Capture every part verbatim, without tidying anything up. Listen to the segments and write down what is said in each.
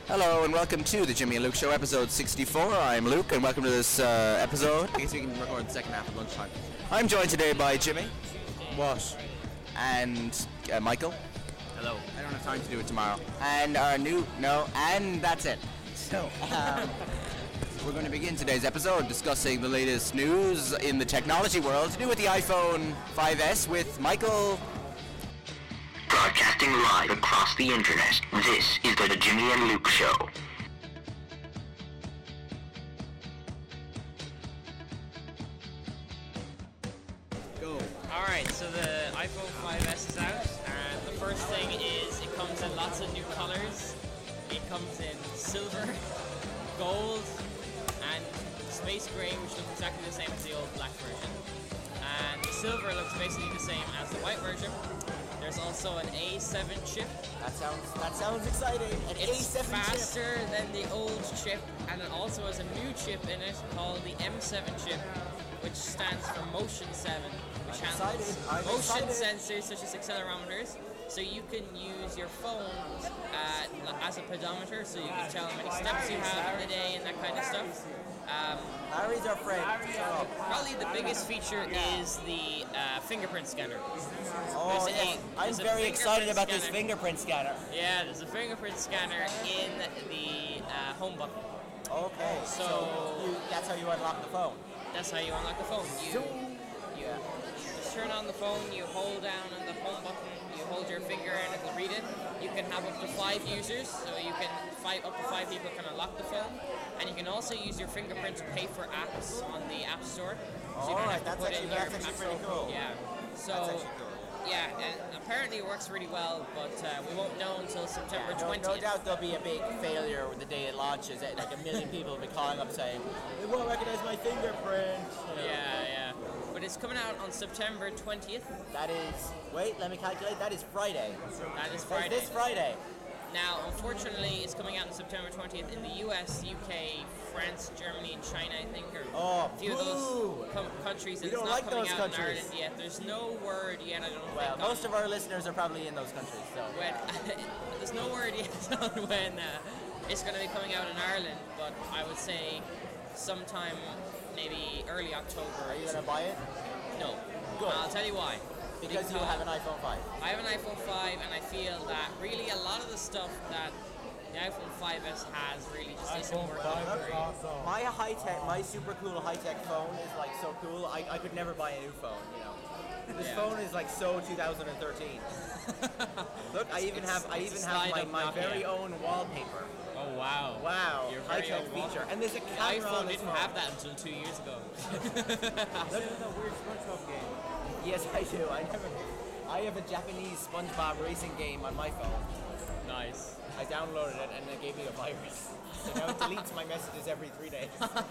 Hello and welcome to the Jimmy and Luke Show, episode sixty-four. I'm Luke and welcome to this uh, episode. I guess we can record the second half at lunchtime. I'm joined today by Jimmy. What? And uh, Michael. Hello. I don't have time to do it tomorrow. And our new, no, and that's it. So, um, we're going to begin today's episode discussing the latest news in the technology world to do with the iPhone five S with Michael. Broadcasting live across the internet, this is the Jimmy and Luke Show. Go. Alright, so the iPhone five S is out, and the first thing is it comes in lots of new colors. It comes in silver, gold, and space gray, which looks exactly the same as the old black version. And the silver looks basically the same as the white version. There's also an A seven chip. That sounds that sounds exciting. An It's A seven faster chip. than the old chip, and it also has a new chip in it called the M seven chip, which stands for Motion seven, which I'm handles excited. I'm motion excited. sensors such as accelerometers. So you can use your phone uh, as a pedometer, so you can tell how many steps you have in a day and that kind of stuff. Um, Larry's our friend. Oh, probably the biggest feature is the uh, fingerprint scanner. oh There's a- yes. I'm there's a very excited fingerprint about this scanner. fingerprint scanner. Yeah, there's a fingerprint scanner in the uh, home button. Okay, so, So- you, that's how you unlock the phone. That's how you unlock the phone. You, you just turn on the phone, you hold down on the home button, you hold your finger and it will read it. You can have up to five users, so you can five up to five people can unlock the phone. And you can also use your fingerprint to pay for apps on the App Store. So you don't Alright, have to that's put actually- in your that's actually password. pretty cool. Yeah. So That's actually cool. yeah, and apparently it works really well, but uh, we won't know until September No, twentieth. no doubt there'll be a big failure the day it launches. Like a million people will be calling up saying, "It won't recognize my fingerprint." You know. Yeah, yeah. But it's coming out on September twentieth. That is. Wait, let me calculate. That is Friday. That is That's Friday. this Friday. Now, unfortunately, it's coming out on September twentieth in the U S, U K, France, Germany, and China, I think, or Oh, a few of boo! those com- countries. We And it's don't not like coming those out countries. in Ireland yet. There's no word yet, I don't Well, think. most on of our listeners are probably in those countries. So. when, there's no word yet on when uh, it's going to be coming out in Ireland, but I would say sometime maybe early October. Are you gonna buy it? No. Good. I'll tell you why. Because you have an iPhone five. I have an iPhone five, and I feel that really a lot of the stuff that the iPhone five S has really just isn't working great. My high tech, my super cool high tech phone is like so cool. I, I could never buy a new phone. You know, this Yeah. phone is like so two thousand thirteen. Look, I even It's- have I it's a even have my, slide-up my Nokia. very own wallpaper. Oh wow! Wow, Your high very tech own feature, wall- and there's a The camera on iPhone this didn't phone. have that until two years ago. Look at that weird SpongeBob game. Yes, I do. I never. I have a Japanese SpongeBob racing game on my phone. Nice. I downloaded it and it gave me a virus. So now it deletes my messages every three days.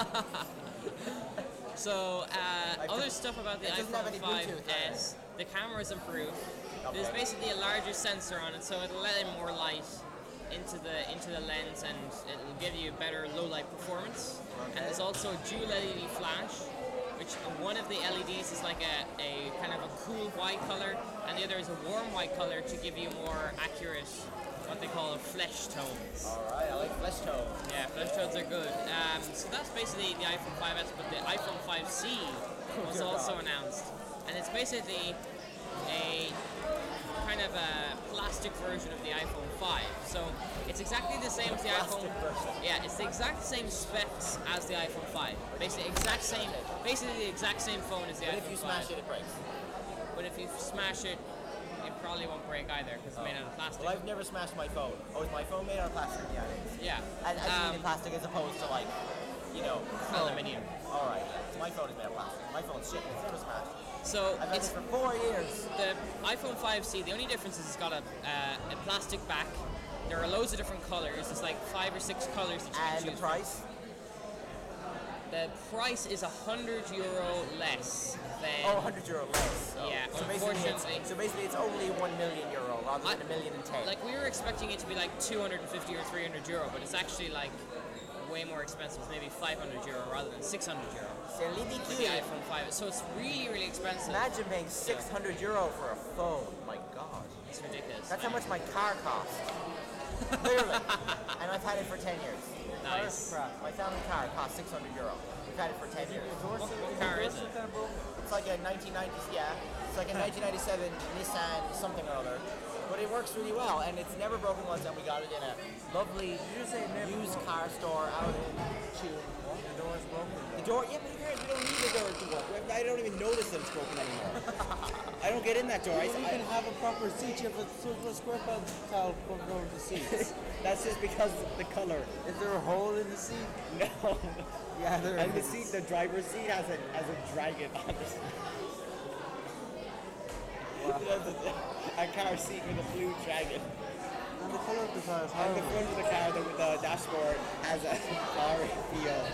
So uh, I've other just- stuff about the it doesn't have iPhone any five Bluetooth, S, the camera's improved. There's Okay. basically a larger sensor on it, so it'll let in more light into the into the lens, and it'll give you better low light performance. And there's also a dual L E D flash, which one of the L E Ds is like a, a kind of a cool white color, and the other is a warm white color to give you more accurate, what they call flesh tones. Alright, I like flesh tone. Yeah, flesh tones are good. Um, so that's basically the iPhone five S, but the iPhone five C was Good also God. announced, and it's basically a kind of a plastic version of the iPhone five. So it's exactly the same as the Plastic iPhone. version. Yeah, it's the exact same specs as the iPhone five. Basically, exact same. Basically, the exact same phone as the But iPhone if you five. smash it, it breaks. But if you smash it, it probably won't break either because it's made out of plastic. Well, I've never smashed my phone. Oh, is my phone made out of plastic? Yeah, it is. Yeah. And, and Um, um, plastic as opposed to like, you know, Aluminium. Alright, my phone is made of plastic. My phone's shit. It's never smashed. So I've had it's this for four years. the iPhone five C, the only difference is it's got a, uh, a plastic back. There are loads of different colors. It's like five or six colors that you And can the choose. price? The price is a hundred euro less than. Oh, one hundred euro less. Oh. Yeah, so basically, unfortunately. it's, so basically it's only one million euro rather than I- a million and ten. Like we were expecting it to be like two hundred fifty or three hundred euro, but it's actually like way more expensive. It's maybe five hundred euro rather than six hundred euro C'est for the ridicule. iPhone five. So it's really, really expensive. Imagine paying six hundred euro for a phone. My God. It's ridiculous. That's how much my car cost. Literally. And I've had it for ten years. Nice. My family car cost six hundred euro. We've had it for ten years. What, what car is it? It's like a nineteen nineties, yeah. It's like a nineteen ninety-seven Nissan something or other. But it works really well, and it's never broken once, and we got it in a lovely used car store out in Tune. The door is broken. The door, yeah, but you can't- you don't need the door to work. I don't even notice that it's broken anymore. I don't get in that door. I, You I, can have a proper seat. You have a super square peg towel covered over the seats. that's just because of the color. Is there a hole in the seat? No. Yeah, there And the is. seat, the driver's seat has a has a dragon on it. It has a, a car seat with a blue dragon. And the colour of the car is And the horrible. front of the car, the, the dashboard, has a Powerade P O.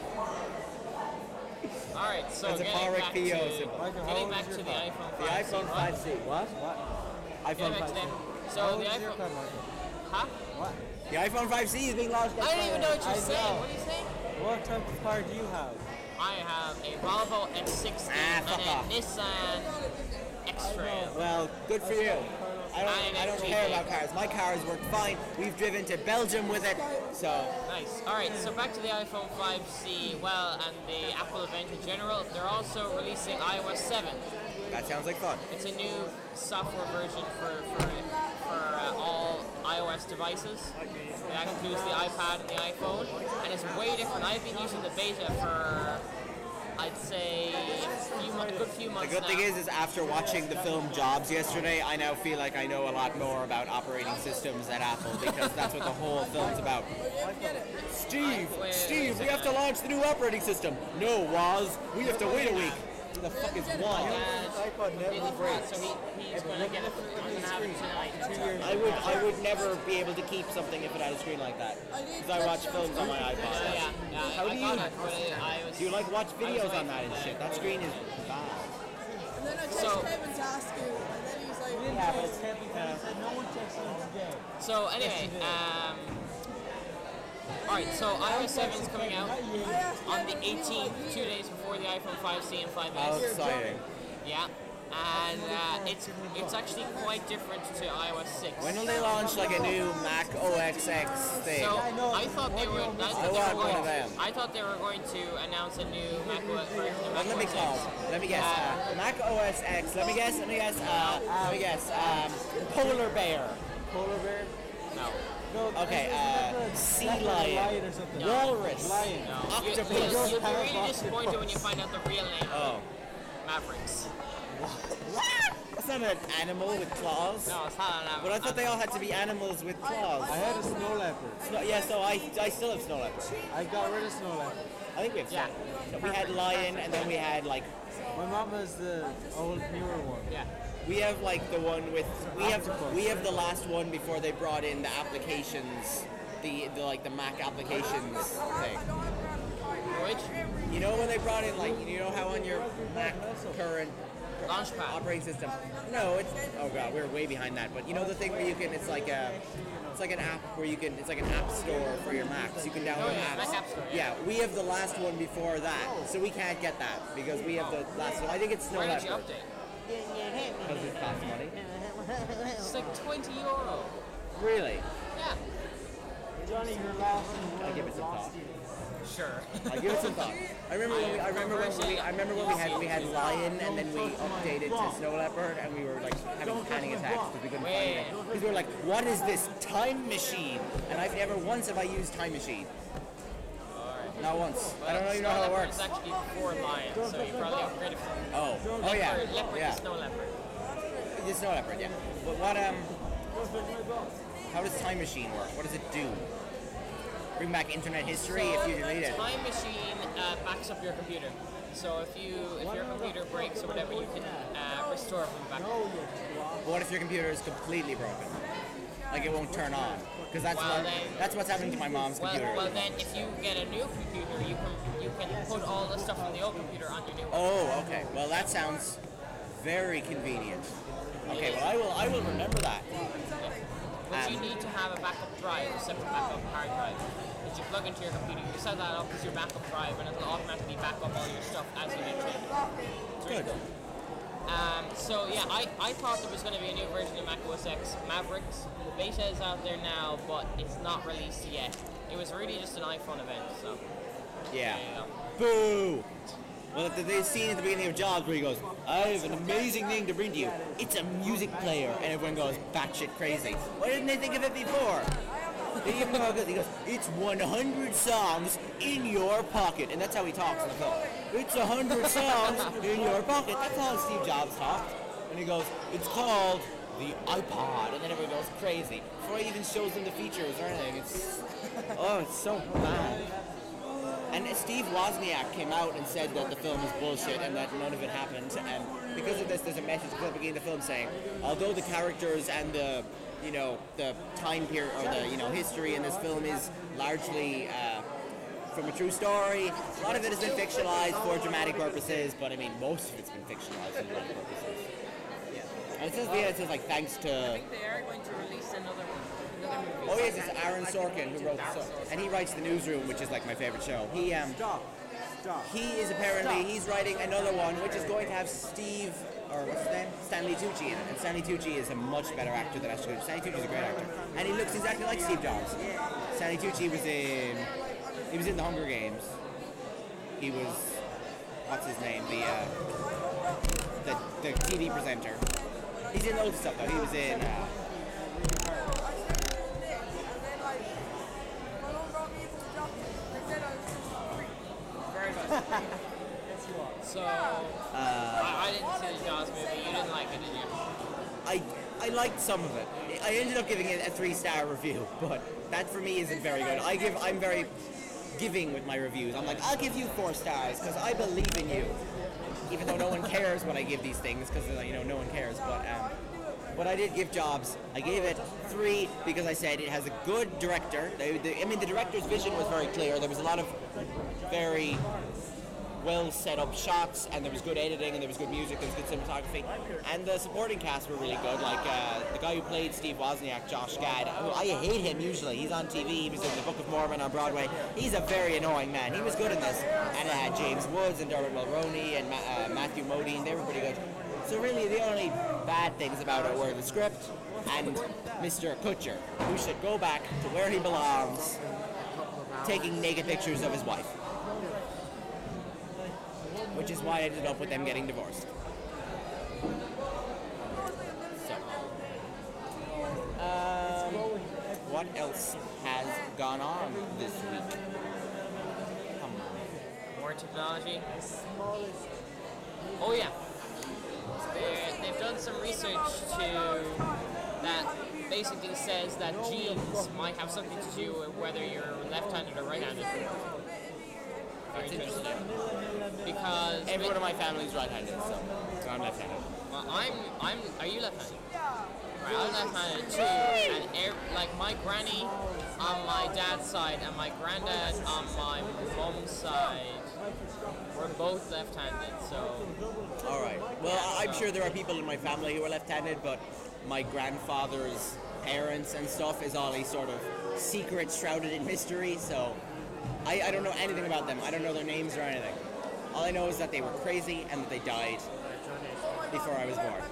All right, so It's a getting Powerade back P O to, symbol. Michael, how getting old back is to your the car? iPhone The five C. iPhone what? five C. What? What? iPhone Getting back five to C. them. How So old the is your car, iPhone, Michael? huh? What? The iPhone five C is being launched. I don't even know what I you're saying. know. What are you saying? What type of car do you have? I have a Volvo X sixty Ah, fuck and a off. Nissan X-Trail. Well, good for you. I don't. I I don't N F G. care about cars. My car has worked fine. We've driven to Belgium with it, so Nice. All right, so back to the iPhone five C, well, and the Apple event in general. They're also releasing iOS seven. that sounds like fun. It's a new software version for for, for uh, all iOS devices. That includes the iPad and the iPhone, and it's way different. I've been using the beta for, I'd say, a few months, good few The months good now. thing is, is after watching the film Jobs yesterday, I now feel like I know a lot more about operating systems at Apple because that's what the whole film's about. Steve, Wait, Steve, we wait a have to launch the new operating system. No, Woz, we have to wait a week. Who the fuck is My Woz? dad iPod never really breaks. so he, he's going to get it. I'm going to have it tonight. I would, I would never be able to keep something if it had a screen like that because I watch films on my Yeah, iPod. yeah, yeah. How I do got you- it, but it, I was. Do you like watch videos away on that from and the- shit? That screen is bad. And then I text So- Kevin to ask you, and then he was like, Yeah, but it's heavy. He said no one texted him today. So anyway, um, all right. So iOS seven is coming out on the eighteenth, two days before the iPhone five C and five How S. exciting. Yeah, and uh, it's it's actually quite different to iOS six. When will they launch like a new Mac O S X thing? So I thought they were. I thought I they want were one going. of them. I thought they were going to announce a new Mac O S version of What Mac let me O S call? X. Let me guess. Uh, Mac O S X. Let me guess. Let me guess. Uh, let me guess. Um, polar bear. Polar bear? No. No, Okay, isn't uh, that the- sea that's like a lion. lion or something. Walrus. Lion. No. You, Octopus. you'll, you'll be Paradox. really disappointed when you find out the real name. Oh. Mavericks. That's not an animal with claws. No, it's not an But I thought they all had to be animals with claws. I had a snow leopard. Snow- yeah, so I, I still have snow leopard. I got rid of snow leopard. I think we have Yeah. snow. We had lion, and then we had like My mom has the old newer one. Yeah. we have like the one with we have we have the last one before they brought in the applications, the, the like the Mac applications thing. Which? You know when they brought in like you know how on your Mac current Launchpad. operating system? No, it's oh god, we're way behind that. But you know the thing where you can it's like a it's like an app where you can it's like an app store for your Mac, so you can download Oh, yeah, apps. Mac App Store, yeah. yeah. we have the last one before that, so we can't get that because we have the last one. I think it's Snow Where did you Leopard update? because it costs money. It's like twenty euro. Really? Yeah. Johnny, your last I'll give it some thought. Sure. I'll give it some thought. I remember when we, I remember when we, I remember when we had we had lion and then we updated to snow leopard and we were like having panic attacks because we couldn't find it. Because we were like, what is this time machine? And I've never once have I used time machine. Not once. I don't even know how it works. It's actually before Lion, so you probably upgraded from Oh, oh leopard, yeah, leopard yeah. to snow leopard. The snow leopard, yeah. But what um, how does time machine work? What does it do? Bring back internet history if you delete it. Time Machine uh, backs up your computer. So if you if your computer breaks or whatever, you can uh, restore from the backup. But what if your computer is completely broken? Like it won't turn on? Because that's Well, what then- that's what's happening to my mom's Well, computer. well then if you get a new computer, you can you can put all the stuff from the old computer on your new one. Oh, okay. Well, that sounds very convenient. Okay, well, I will I will remember that. But you Um, need to have a backup drive, a separate backup hard drive, that you plug into your computer. You set that up as your backup drive, and it'll automatically back up all your stuff as you maintain it. It's really Good. cool. Um, so yeah, I, I thought there was going to be a new version of macOS X Mavericks. The beta is out there now, but it's not released yet. It was really just an iPhone event, so Yeah. there you Boo! Well, the, the scene at the beginning of Jobs where he goes, I have an amazing thing to bring to you. It's a music player. And everyone goes batshit crazy. Why didn't they think of it before? They even go, he goes, it's one hundred songs in your pocket. And that's how he talks in the film. It's one hundred songs in your pocket. That's how Steve Jobs talked. And he goes, it's called the iPod. And then everyone goes crazy. Before he even shows them the features or anything. It's, oh, it's so bad. And Steve Wozniak came out and said that the film is bullshit and that none of it happened. And because of this, there's a message at the beginning of the film saying, although the characters and the, you know, the time period or the, you know, history in this film is largely uh, from a true story, a lot of it has been fictionalized for dramatic purposes. But I mean, most of it's been fictionalized for dramatic purposes. And it says, yeah, it says like thanks to. go. I think they are going to release another one. Another movie. Oh yes, it's Aaron Sorkin who wrote the and he writes The Newsroom, which is like my favorite show. He um he is apparently he's writing another one which is going to have Steve or what's his name? Stanley Tucci in it. And Stanley Tucci is a much better actor than Ashton Kutcher. Stanley Tucci is a great actor. And he looks exactly like Steve Jobs. Stanley Tucci was in he was in The Hunger Games. He was what's his name? The uh, the the T V presenter. He's in loads of stuff though. He was in uh, So, uh, I, I didn't see the Jaws movie. You didn't like it, did you? I I liked some of it. I ended up giving it a three-star review, but that for me isn't very good. I give I'm very giving with my reviews. I'm like, I'll give you four stars because I believe in you, even though no one cares when I give these things because you know no one cares. But um, but I did give Jobs. I gave it three because I said it has a good director. They, the, I mean, the director's vision was very clear. There was a lot of very well set up shots, and there was good editing, and there was good music, there was good cinematography, and the supporting cast were really good. Like uh, the guy who played Steve Wozniak, Josh Gad, who I hate him usually. He's on T V. He was in the Book of Mormon on Broadway. He's a very annoying man. He was good in this, and it had James Woods and Dermot Mulroney and Ma- uh, Matthew Modine. They were pretty good. So really, the only bad things about it were the script and Mister Kutcher, who should go back to where he belongs, taking naked pictures of his wife. Which is why I ended up with them getting divorced. So, um, what else has gone on this week? Come on. More technology. Oh yeah. They're, they've done some research to that basically says that genes might have something to do with whether you're left-handed or right-handed. Very interesting. Because Everyone in my family is right-handed, so, so I'm left-handed. well, I'm I'm. Are you left-handed? Right, I'm left-handed too, and er, like my granny on my dad's side and my granddad on my mom's side, we're both left-handed. So All right. Well, I'm sure there are people in my family who are left-handed, but my grandfather's parents and stuff is all a sort of secret shrouded in mystery, so I, I don't know anything about them. I don't know their names or anything. All I know is that they were crazy and that they died before I was born.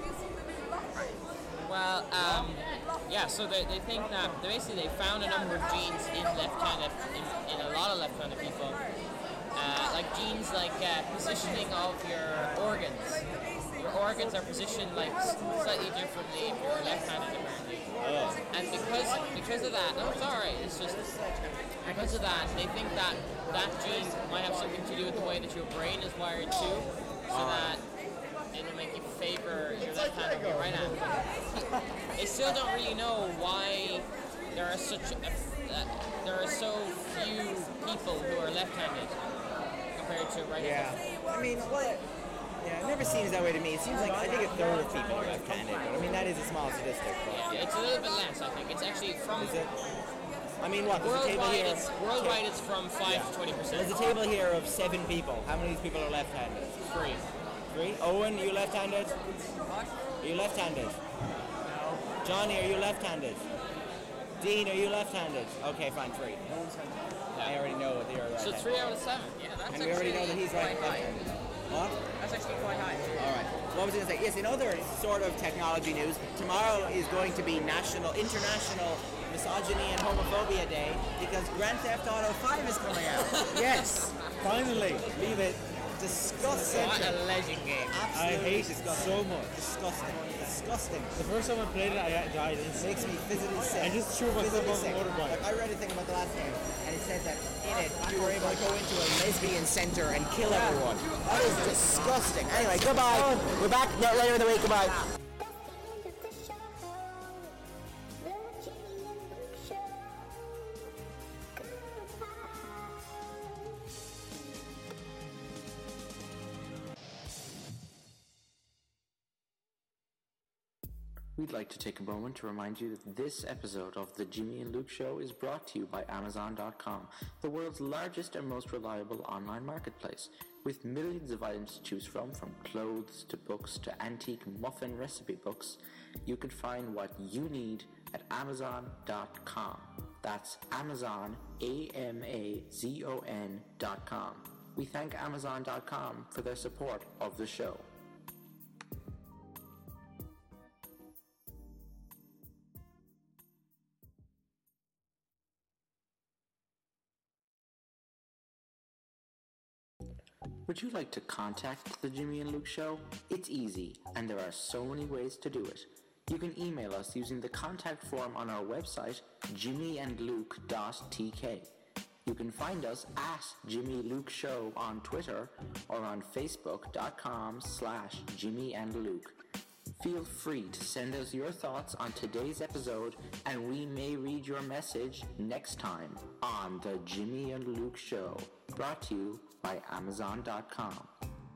well, um, yeah. So they, they think that they basically they found a number of genes in left-handed in, in a lot of left-handed people, uh, like genes like uh, positioning of your organs. Your organs are positioned like s- slightly differently if you're left-handed apparently. Oh. And because because of that, no, it's alright. It's just because of that, they think that that gene might have something to do with the way that your brain is wired too, so that it'll make you favor your left hand over your right hand. But they still don't really know why there are such a, uh, there are so few people who are left-handed compared to right-handed. Yeah. I mean, well, yeah, it never seems that way to me. It seems like I think a third of people are left-handed. But I mean, that is a small statistic. But Yeah, it's a little bit less, I think. It's actually from is it? I mean, what? There's a table worldwide. here. It's worldwide. It's from five to twenty percent. There's a table here of seven people. How many of these people are left-handed? Three. Three. Owen, are you left-handed? Are you left-handed? No. Johnny, are you left-handed? Dean, are you left-handed? Okay, fine, three. I already know that you're right. So three out of seven. Yeah, that's And we already know that actually he's right quite high. left-handed. What? That's actually quite high. All right. what was I going to say? Yes, in other sort of technology news, tomorrow is going to be National, International Misogyny and Homophobia Day because Grand Theft Auto five is coming out. Yes, finally. Leave it. Disgusting. What a legend game. I Absolutely hate it disgusting. so much. Disgusting. Disgusting. The first time I played it, I died It instantly. makes me physically sick. I just threw myself Physically off the sick. motorbike. Like, I read a thing about the last game, and it said that in it, you were able to go into a lesbian center and kill everyone. That is disgusting. Anyway, goodbye. We're back later in the week. Goodbye. We'd like to take a moment to remind you that this episode of The Jimmy and Luke Show is brought to you by Amazon dot com, the world's largest and most reliable online marketplace. With millions of items to choose from, from clothes to books to antique muffin recipe books, you can find what you need at Amazon dot com. That's Amazon, A M A Z O N dot com. We thank Amazon dot com for their support of the show. Would you like to contact The Jimmy and Luke Show? It's easy, and there are so many ways to do it. You can email us using the contact form on our website, jimmy and luke dot t k. You can find us at Jimmy Luke Show on Twitter or on facebook.com slash Jimmy and Luke. Feel free to send us your thoughts on today's episode, and we may read your message next time on The Jimmy and Luke Show, brought to you by Amazon dot com.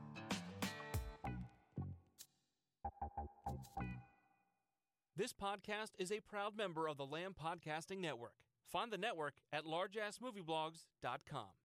This podcast is a proud member of the Lamb Podcasting Network. Find the network at large ass movie blogs dot com.